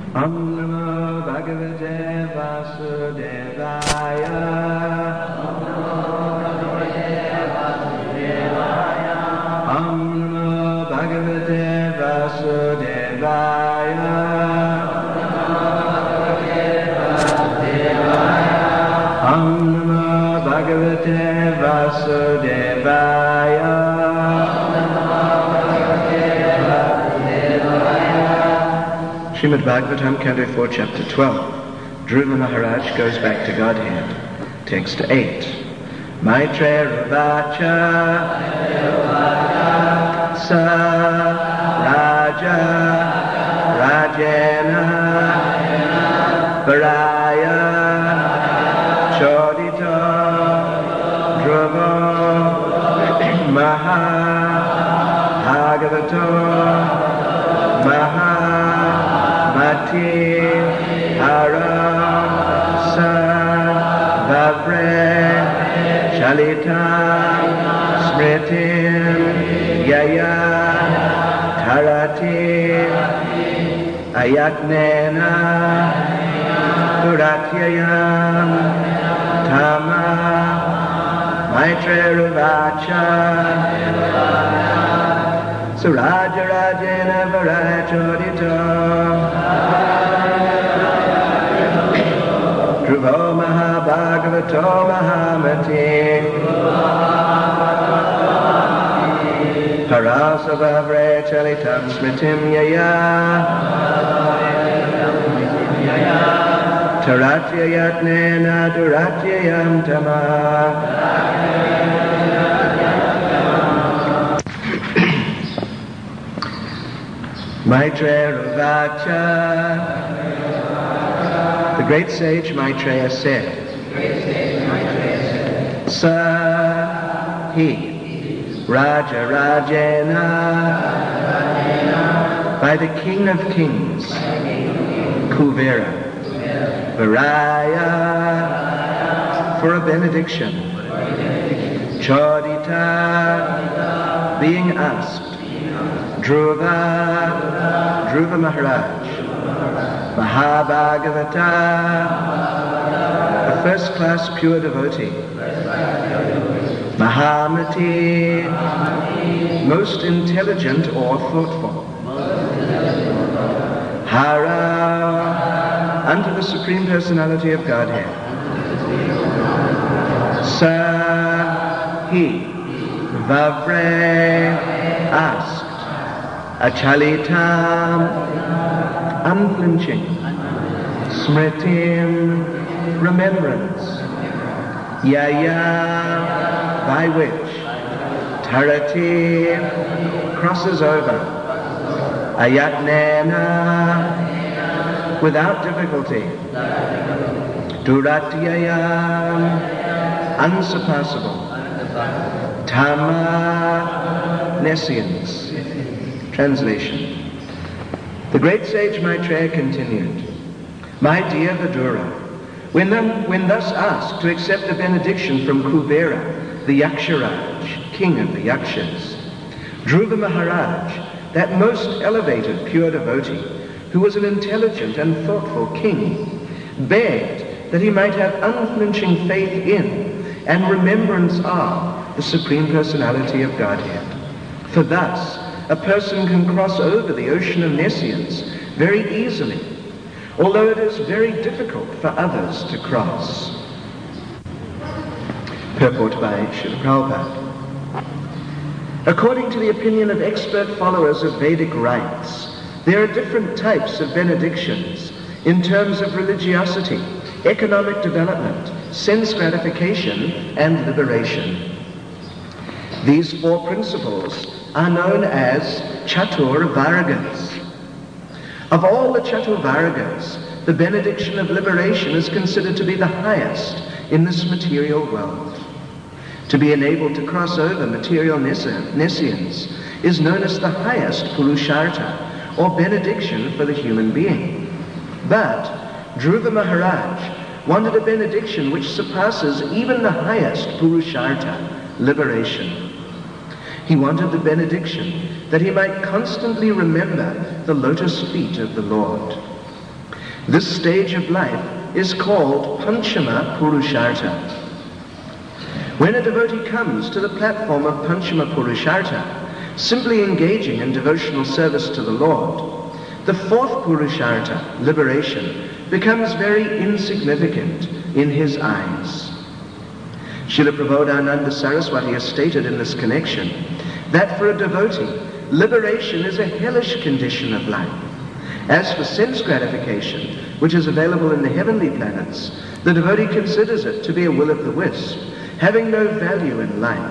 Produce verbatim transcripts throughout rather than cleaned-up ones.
Om Namo Bhagavate Vasudevaya. Om Namo Bhagavate Vasudevaya. Om Namo Bhagavate Vasudevaya. Srimad Bhagavatam, Canto four, Chapter twelve. Dhruva Maharaj goes back to Godhead. Text eight. Maitreya Uvacha Sa Raja Rajena Varaya Chodita Dhruva Maha Bhagavato Maha Mati Aram Sa Vavre Shalita Smritim Yaya Tarati Ayatnena Duratyayam Tama Maitreya Uvacha Suraja Rajena Varaya Chodita Dhruvo Mahabhagavato Mahamati Parasavavre Chalitam Smritim Yaya Taratya Yatnena Duratyayam Tama. Maitreya Uvacha. The great sage Maitreya said, Sa he Raja Rajena, by the King of Kings, Kuvera, Varaya, for a benediction, Chodita, being asked, Dhruva, Dhruva Maharaj, Mahabhagavata, a first-class pure devotee, Mahamati, most intelligent or thoughtful, Hara, unto the Supreme Personality of Godhead, Sa, he, Vavre, asked, Achalitam, unflinching, Smritim, remembrance, Yaya, by which Tarati crosses over, Ayatnena, without difficulty, Duratyayam, unsurpassable, Tama, nescience. Translation. The great sage Maitreya continued, My dear Vidura, when, them, when thus asked to accept a benediction from Kuvera, the Yaksharaj, king of the Yakshas, Dhruva Maharaj, that most elevated pure devotee, who was an intelligent and thoughtful king, begged that he might have unflinching faith in and remembrance of the Supreme Personality of Godhead. For thus, a person can cross over the ocean of nescience very easily, although it is very difficult for others to cross. Purport by Srila Prabhupada. According to the opinion of expert followers of Vedic rites, there are different types of benedictions in terms of religiosity, economic development, sense gratification, and liberation. These four principles are known as Chatur Vargas. Of all the Chatur Vargas, the benediction of liberation is considered to be the highest in this material world. To be enabled to cross over material nescience is known as the highest Purushartha, or benediction for the human being. But Dhruva Maharaj wanted a benediction which surpasses even the highest Purushartha, liberation. He wanted the benediction that he might constantly remember the lotus feet of the Lord. This stage of life is called Panchama Purushartha. When a devotee comes to the platform of Panchama Purushartha, simply engaging in devotional service to the Lord, the fourth Purushartha, liberation, becomes very insignificant in his eyes. Srila Prabodhananda Saraswati has stated in this connection that for a devotee, liberation is a hellish condition of life. As for sense gratification, which is available in the heavenly planets, the devotee considers it to be a will of the wisp, having no value in life.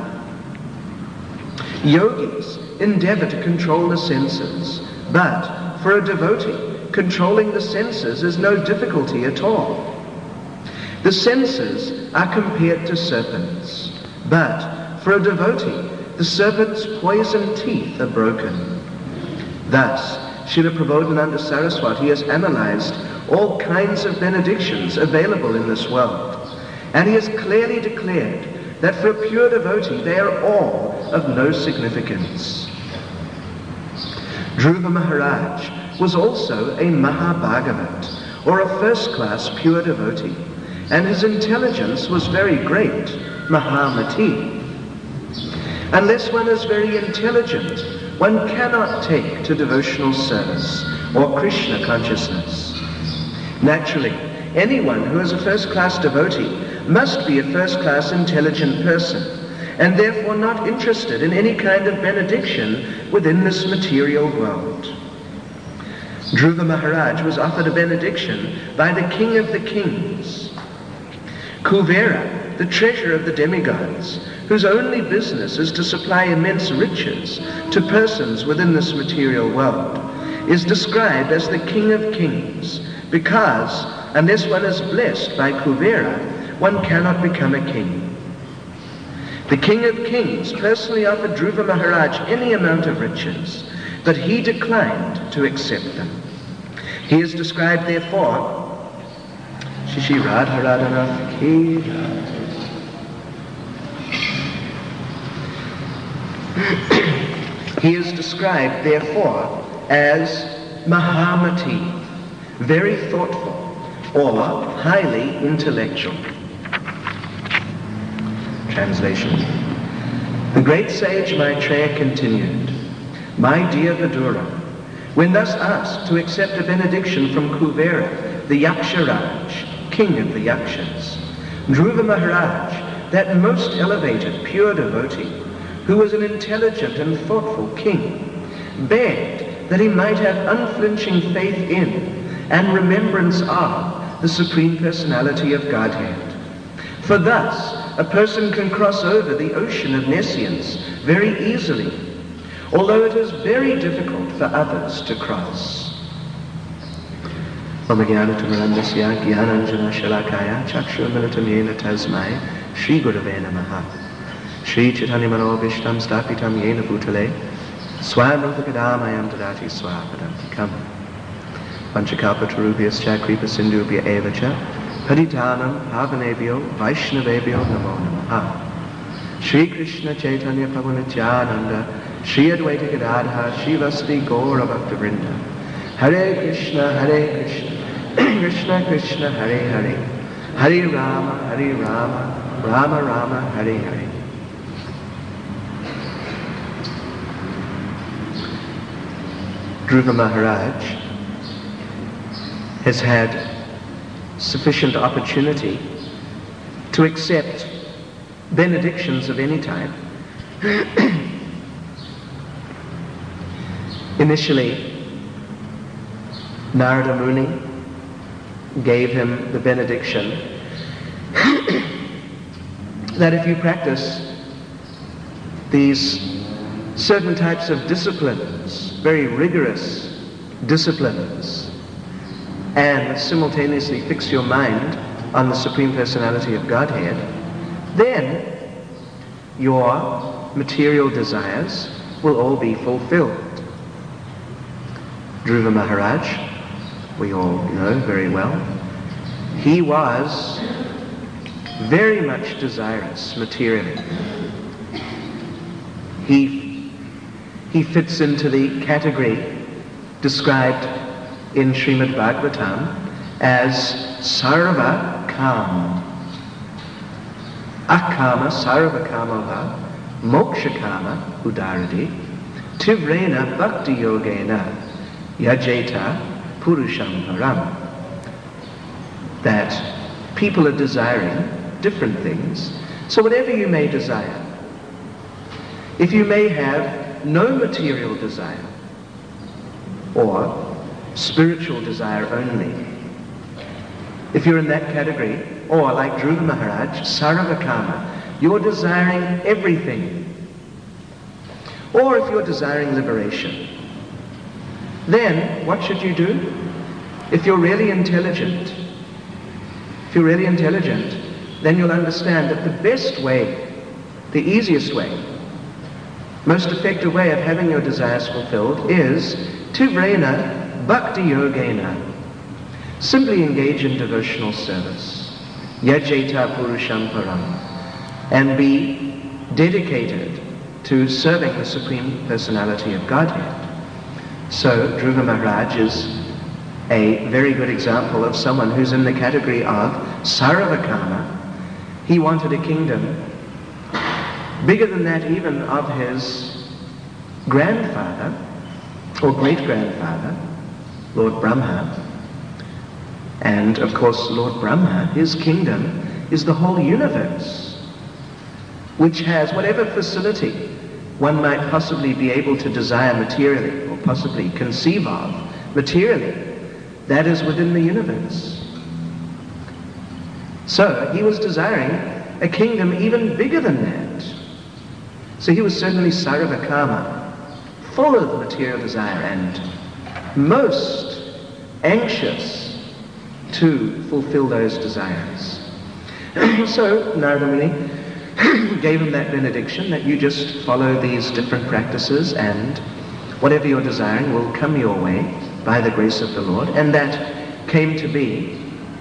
Yogis endeavor to control the senses, but for a devotee, controlling the senses is no difficulty at all. The senses are compared to serpents, but for a devotee, the serpent's poison teeth are broken. Thus, Srila Prabodhananda Saraswati has analyzed all kinds of benedictions available in this world, and he has clearly declared that for a pure devotee they are all of no significance. Dhruva Maharaj was also a Mahabhagavat, or a first-class pure devotee, and his intelligence was very great, Mahamati. Unless one is very intelligent, one cannot take to devotional service or Krishna consciousness. Naturally, anyone who is a first-class devotee must be a first-class intelligent person, and therefore not interested in any kind of benediction within this material world. Dhruva Maharaj was offered a benediction by the king of the kings, Kuvera, the treasurer of the demigods, whose only business is to supply immense riches to persons within this material world, is described as the king of kings, because unless one is blessed by Kuvera, one cannot become a king. The king of kings personally offered Dhruva Maharaj any amount of riches, but he declined to accept them. He is described, therefore, Shishi Radha Radhanath Ki He is described, therefore, as Mahamati, very thoughtful, or highly intellectual. Translation. The great sage Maitreya continued, "My dear Vidura, when thus asked to accept a benediction from Kuvera, the Yaksharaj, king of the Yakshas, Dhruva Maharaj, that most elevated, pure devotee, who was an intelligent and thoughtful king, begged that he might have unflinching faith in and remembrance of the Supreme Personality of Godhead. For thus, a person can cross over the ocean of nescience very easily, although it is very difficult for others to cross." Om Jnana-timirandasya Jnananjana-shalakaya Chakshura-militam yena tasmai Shri Gurave Namaha Shri Chaitanya-manobhishtam Stapitam yena bhutale Swayam-rupakadamayam dadati swapadantikam Panchakalpatarubhyascha kripa-sindhubhya evacha Paditanam pavanebhyo Vaishnavebhyo namo namaha Shri Krishna Chaitanya Prabhu Nityananda Shri Advaita Gadadha Shivasati Gaura Bhakta-vrinda Hare Krishna Hare Krishna Krishna Krishna Hare Hare Hare Rama Hare Rama Rama Rama Hare Hare. Dhruva Maharaj has had sufficient opportunity to accept benedictions of any type. Initially, Narada Muni gave him the benediction that if you practice these certain types of disciplines, very rigorous disciplines, and simultaneously fix your mind on the Supreme Personality of Godhead, then your material desires will all be fulfilled. Dhruva Maharaj, we all know very well, he was very much desirous materially. He, he fits into the category described in Srimad Bhagavatam as sarva kama. Akama sarva kama va moksha kama udaradi tivrena bhakti yogena yajeta purusham param. That people are desiring different things. So whatever you may desire, if you may have no material desire or spiritual desire only, if you're in that category, or like Dhruva Maharaj, sarvakama, you're desiring everything. Or if you're desiring liberation, then what should you do? If you're really intelligent, if you're really intelligent, then you'll understand that the best way, the easiest way, most effective way of having your desires fulfilled is tivrena bhakti yogena. Simply engage in devotional service. Yajeta purusham param. And be dedicated to serving the Supreme Personality of Godhead. So Dhruva Maharaj is a very good example of someone who's in the category of sarvakama. He wanted a kingdom bigger than that even of his grandfather or great-grandfather, Lord Brahma. And of course Lord Brahma, his kingdom is the whole universe, which has whatever facility one might possibly be able to desire materially or possibly conceive of materially, that is within the universe. So he was desiring a kingdom even bigger than that. So he was certainly sarvakama, full of material desire and most anxious to fulfill those desires. So Narada Muni gave him that benediction that you just follow these different practices and whatever you're desiring will come your way by the grace of the Lord. And that came to be.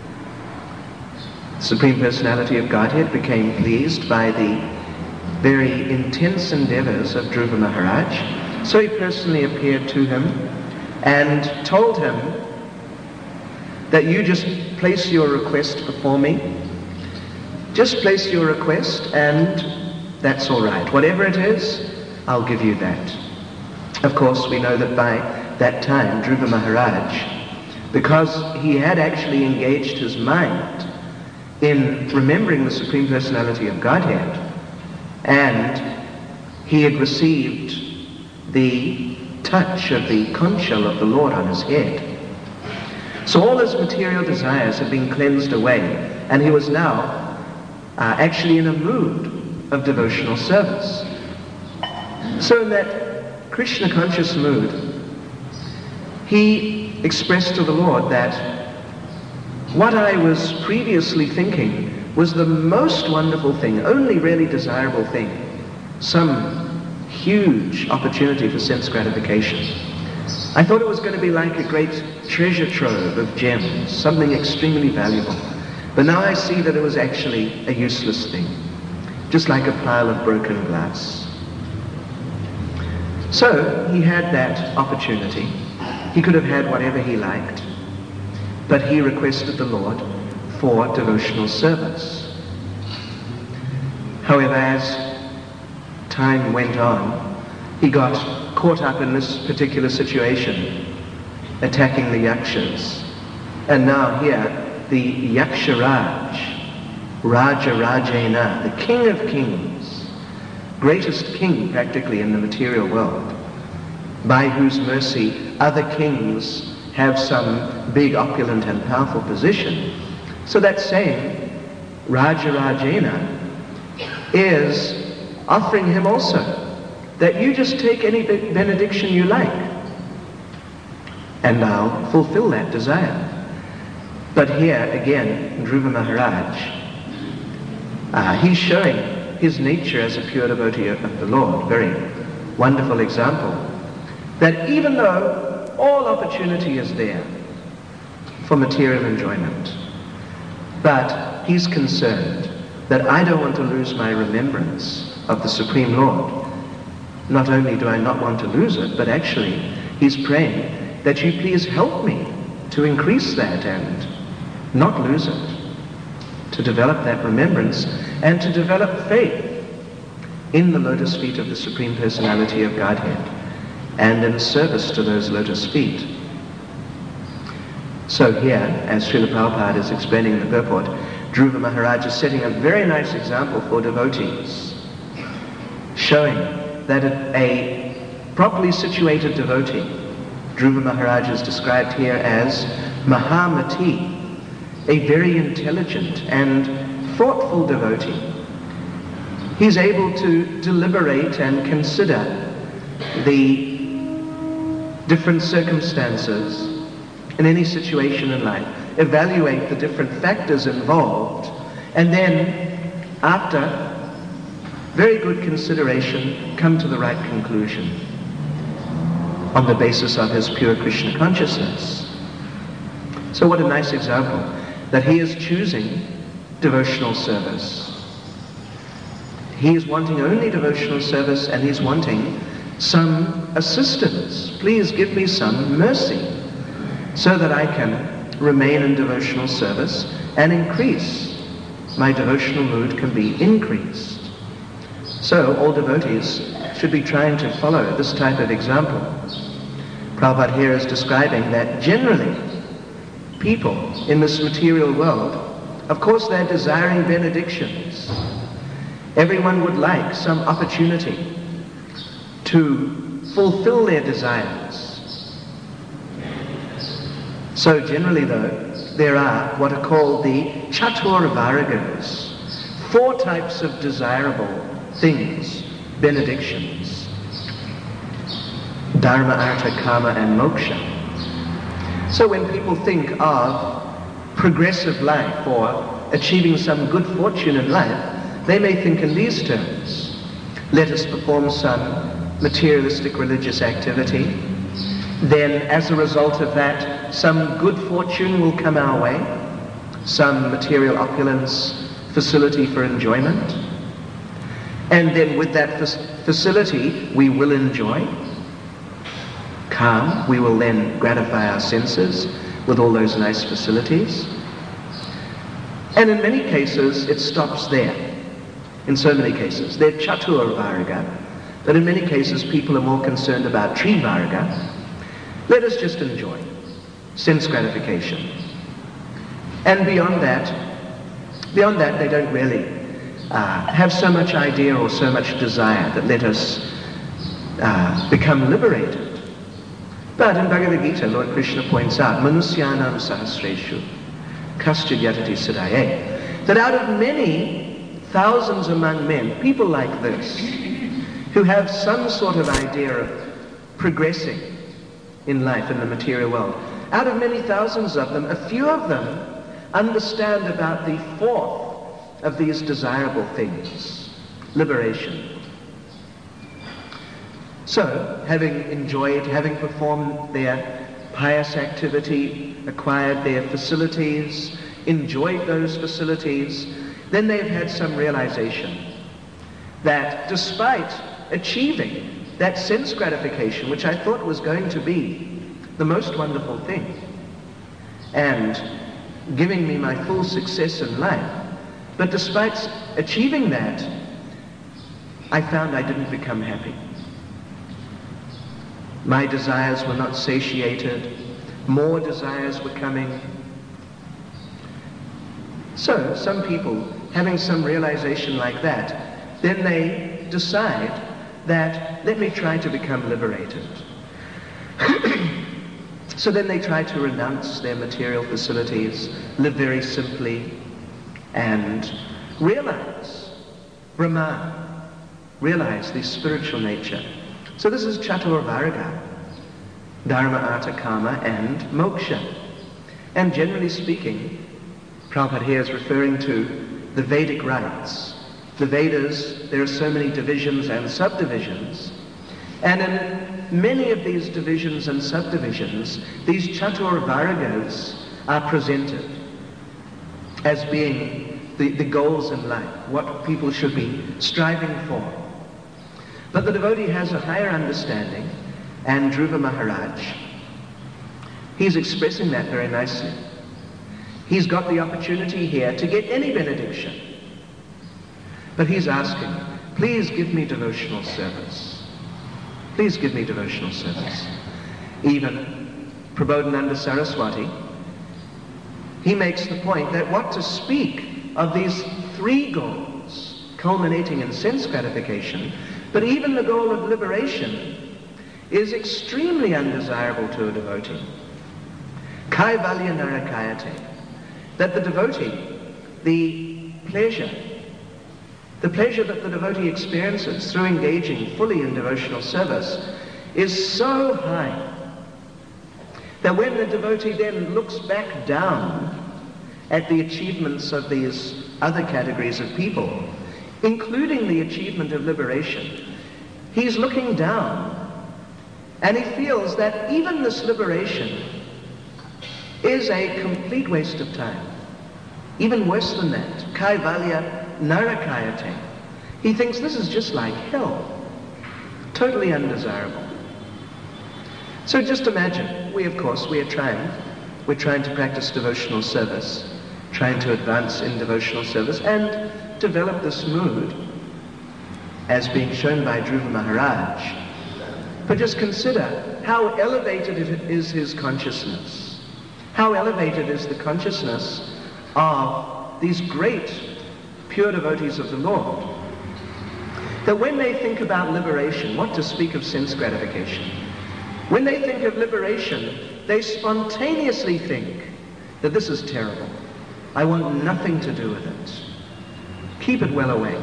Supreme Personality of Godhead became pleased by the very intense endeavors of Dhruva Maharaj. So he personally appeared to him and told him that you just place your request before me. Just place your request and that's all right. Whatever it is, I'll give you that. Of course, we know that by that time, Dhruva Maharaj, because he had actually engaged his mind in remembering the Supreme Personality of Godhead, and he had received the touch of the conch shell of the Lord on his head. So all his material desires had been cleansed away, and he was now uh, actually in a mood of devotional service. So in that Krishna conscious mood, he expressed to the Lord that what I was previously thinking was the most wonderful thing, only really desirable thing, some huge opportunity for sense gratification. I thought it was going to be like a great treasure trove of gems, something extremely valuable. But now I see that it was actually a useless thing, just like a pile of broken glass. So he had that opportunity. He could have had whatever he liked, but he requested the Lord for devotional service. However, as time went on, he got caught up in this particular situation, attacking the yakshas. And now here, the Yaksharaj, Raja Rajena, the king of kings, greatest king practically in the material world, by whose mercy other kings have some big, opulent and powerful position. So that same Raja Rajena is offering him also that you just take any benediction you like and I'll fulfill that desire. But here again, Dhruva Maharaj, uh, he's showing his nature as a pure devotee of the Lord. Very wonderful example. That even though all opportunity is there for material enjoyment, but he's concerned that I don't want to lose my remembrance of the Supreme Lord. Not only do I not want to lose it, but actually he's praying that you please help me to increase that and not lose it, to develop that remembrance and to develop faith in the lotus feet of the Supreme Personality of Godhead and in service to those lotus feet. So here, as Srila Prabhupada is explaining in the purport, Dhruva Maharaj is setting a very nice example for devotees, showing that a properly situated devotee, Dhruva Maharaj is described here as Mahamati, a very intelligent and thoughtful devotee. He's able to deliberate and consider the different circumstances in any situation in life, evaluate the different factors involved, and then, after very good consideration, come to the right conclusion on the basis of his pure Krishna consciousness. So what a nice example that he is choosing devotional service. He is wanting only devotional service, and he's wanting some assistance. Please give me some mercy so that I can remain in devotional service and increase. My devotional mood can be increased. So all devotees should be trying to follow this type of example. Prabhupada here is describing that generally people in this material world, of course they're desiring benedictions. Everyone would like some opportunity to fulfill their desires. So generally though, there are what are called the Chatur Varagas, four types of desirable things, benedictions: Dharma, Artha, Kama and Moksha. So when people think of progressive life or achieving some good fortune in life, they may think in these terms. Let us perform some materialistic religious activity. Then as a result of that, some good fortune will come our way, some material opulence, facility for enjoyment. And then with that facility, we will enjoy calm. We will then gratify our senses with all those nice facilities. And in many cases, it stops there. In so many cases. They're Chatur Varaga, but in many cases, people are more concerned about Tri Varaga. Let us just enjoy sense gratification. And beyond that, beyond that, they don't really uh, have so much idea or so much desire that let us uh, become liberated. But in Bhagavad Gita, Lord Krishna points out, Manusyanam sahasreshu kaschid yatati siddhaye, that out of many thousands among men, people like this, who have some sort of idea of progressing in life in the material world, out of many thousands of them, a few of them understand about the fourth of these desirable things, liberation. So, having enjoyed, having performed their pious activity, acquired their facilities, enjoyed those facilities, then they've had some realization that despite achieving that sense gratification, which I thought was going to be the most wonderful thing, and giving me my full success in life, but despite achieving that, I found I didn't become happy. My desires were not satiated. More desires were coming. So, some people, having some realization like that, then they decide that, let me try to become liberated. So then they try to renounce their material facilities, live very simply, and realize Brahman, realize the spiritual nature. So this is Chatur Varaga, Dharma, Artha, Kama, and Moksha. And generally speaking, Prabhupada here is referring to the Vedic rites. The Vedas, there are so many divisions and subdivisions, and in many of these divisions and subdivisions, these Chatur Varagas are presented as being the, the goals in life, what people should be striving for. But the devotee has a higher understanding, and Dhruva Maharaj, he's expressing that very nicely. He's got the opportunity here to get any benediction. But he's asking, please give me devotional service. Please give me devotional service. Even Prabodhananda Saraswati, he makes the point that what to speak of these three goals culminating in sense gratification, but even the goal of liberation is extremely undesirable to a devotee. Kaivalya narakayate, that the devotee, the pleasure, the pleasure that the devotee experiences through engaging fully in devotional service is so high that when the devotee then looks back down at the achievements of these other categories of people, including the achievement of liberation, he's looking down and he feels that even this liberation is a complete waste of time. Even worse than that, Kaivalya narakayate. He thinks this is just like hell, totally undesirable. So just imagine, we of course, we are trying, we're trying to practice devotional service, trying to advance in devotional service and develop this mood as being shown by Dhruva Maharaj. But just consider how elevated it is his consciousness. How elevated is the consciousness of these great pure devotees of the Lord, that when they think about liberation, what to speak of sense gratification, when they think of liberation, they spontaneously think that this is terrible. I want nothing to do with it. Keep it well away.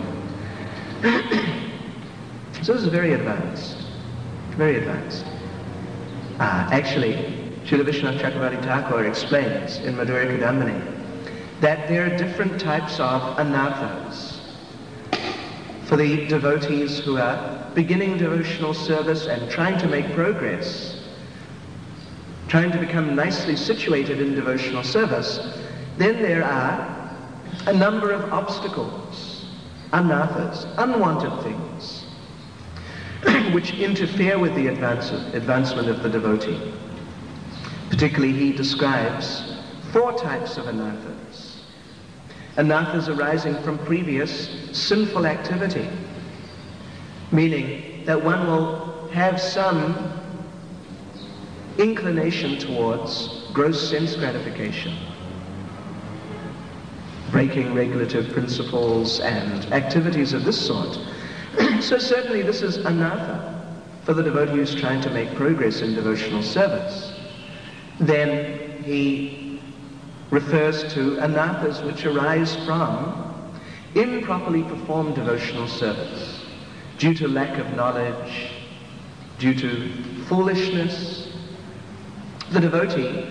So this is very advanced, very advanced. Uh, actually, Srila Vishwanath Chakravarti Thakur explains in Madhurya Kadambini that there are different types of anathas for the devotees who are beginning devotional service and trying to make progress, trying to become nicely situated in devotional service. Then there are a number of obstacles, anathas, unwanted things, which interfere with the advance advancement of the devotee. Particularly, he describes four types of anathas. Anathas arising from previous sinful activity, meaning that one will have some inclination towards gross sense gratification, breaking regulative principles and activities of this sort. So certainly this is anatha for the devotee who's trying to make progress in devotional service. Then he refers to anathas which arise from improperly performed devotional service, due to lack of knowledge, due to foolishness. The devotee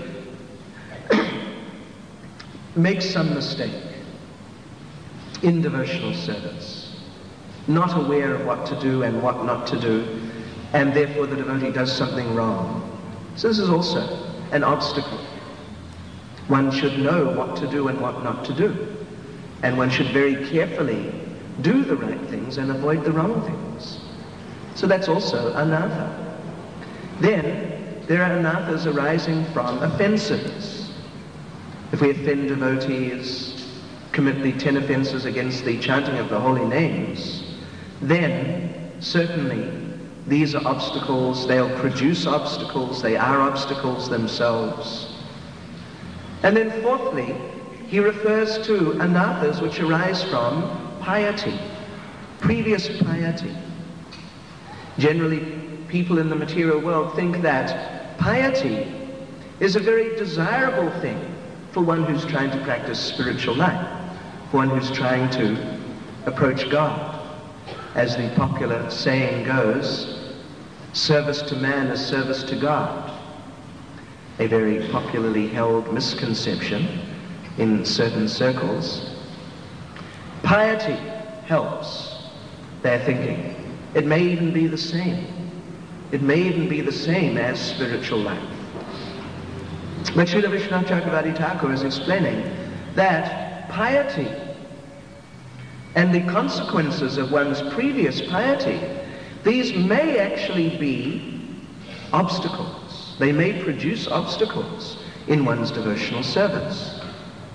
makes some mistake in devotional service, not aware of what to do and what not to do, and therefore the devotee does something wrong. So this is also an obstacle. One should know what to do and what not to do, and one should very carefully do the right things and avoid the wrong things. So that's also anatha. Then there are anathas arising from offenses. If we offend devotees, commit the ten offenses against the chanting of the holy names, then certainly these are obstacles, they'll produce obstacles, they are obstacles themselves. And then fourthly, he refers to anathas which arise from piety, previous piety. Generally, people in the material world think that piety is a very desirable thing for one who's trying to practice spiritual life, for one who's trying to approach God. As the popular saying goes, service to man is service to God. A very popularly held misconception in certain circles. Piety helps, they're thinking. It may even be the same. It may even be the same as spiritual life. But Srila Vishwanath Chakravarti Thakur is explaining that piety and the consequences of one's previous piety, these may actually be obstacles. They may produce obstacles in one's devotional service.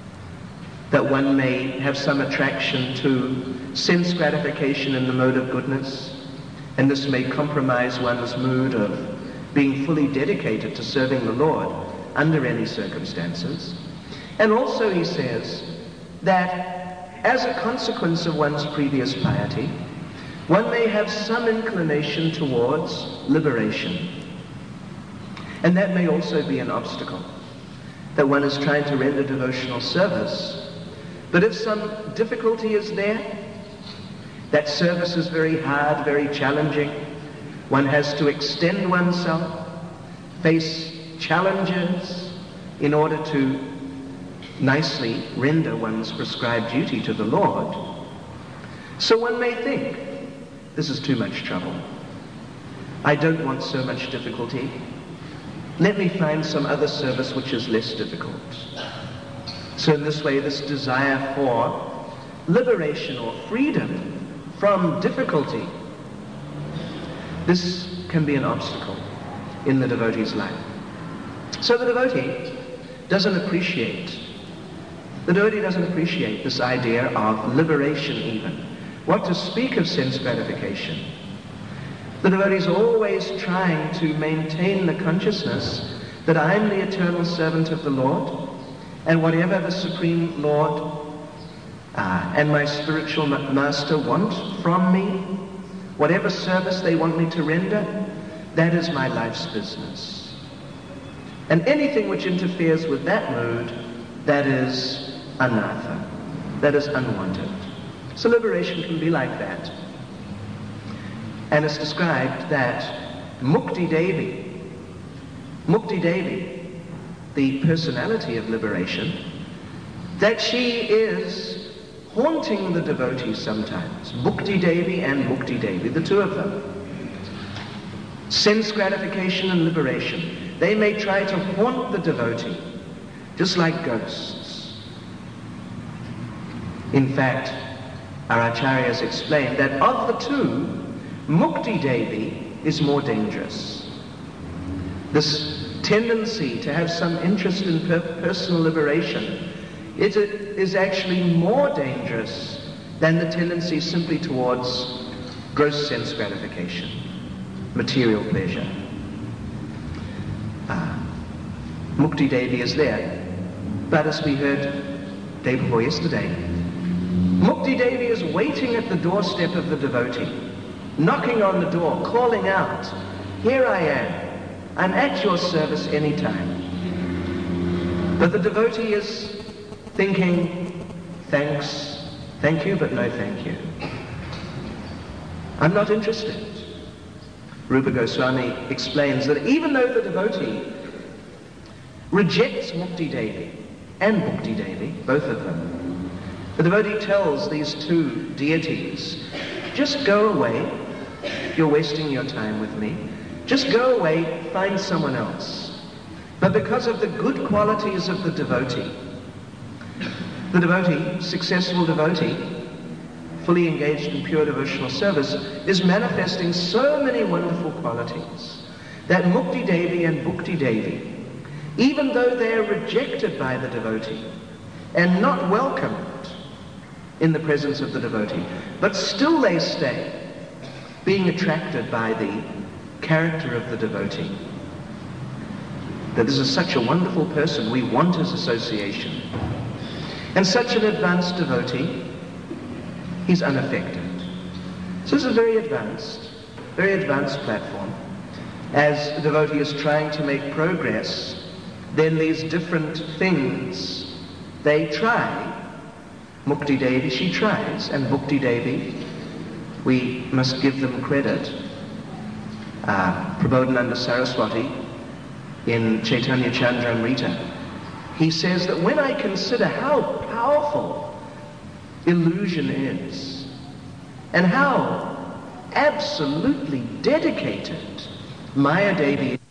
that one may have some attraction to sense gratification in the mode of goodness, and this may compromise one's mood of being fully dedicated to serving the Lord under any circumstances. And also he says that as a consequence of one's previous piety, one may have some inclination towards liberation. And that may also be an obstacle, that one is trying to render devotional service, but if some difficulty is there, that service is very hard, very challenging, one has to extend oneself, face challenges in order to nicely render one's prescribed duty to the Lord. So one may think, this is too much trouble. I don't want so much difficulty. Let me find some other service which is less difficult. So in this way, this desire for liberation or freedom from difficulty, this can be an obstacle in the devotee's life. So the devotee doesn't appreciate, the devotee doesn't appreciate this idea of liberation even. What to speak of sense gratification? The devotee is always trying to maintain the consciousness that I'm the eternal servant of the Lord, and whatever the Supreme Lord uh, and my spiritual master want from me, whatever service they want me to render, that is my life's business. And anything which interferes with that mood, that is anartha, that is unwanted. So liberation can be like that. And it's described that Mukti Devi, Mukti Devi, the personality of liberation, that she is haunting the devotees sometimes. Mukti Devi and Mukti Devi, the two of them. Sense gratification and liberation. They may try to haunt the devotee, just like ghosts. In fact, our acharyas explain that of the two, Mukti Devi is more dangerous. This tendency to have some interest in per personal liberation, it is actually more dangerous than the tendency simply towards gross sense gratification, material pleasure. Ah, Mukti Devi is there, but as we heard day before yesterday, Mukti Devi is waiting at the doorstep of the devotee, knocking on the door, calling out, "Here I am. I'm at your service anytime." But the devotee is thinking, thanks, thank you, but no thank you. I'm not interested. Rupa Goswami explains that even though the devotee rejects Mukti Devi and Mukti Devi, both of them, the devotee tells these two deities, just go away, you're wasting your time with me. Just go away, find someone else. But because of the good qualities of the devotee, the devotee, successful devotee, fully engaged in pure devotional service, is manifesting so many wonderful qualities that Mukti Devi and Bhukti Devi, even though they are rejected by the devotee and not welcomed in the presence of the devotee, but still they stay, being attracted by the character of the devotee. That this is such a wonderful person, we want his association. And such an advanced devotee, he's unaffected. So this is a very advanced, very advanced platform. As the devotee is trying to make progress, then these different things, they try. Mukti Devi, she tries, and Bhukti Devi, we must give them credit. Uh, Prabodhananda Saraswati in Chaitanya Chandramrita, he says that when I consider how powerful illusion is and how absolutely dedicated Maya Devi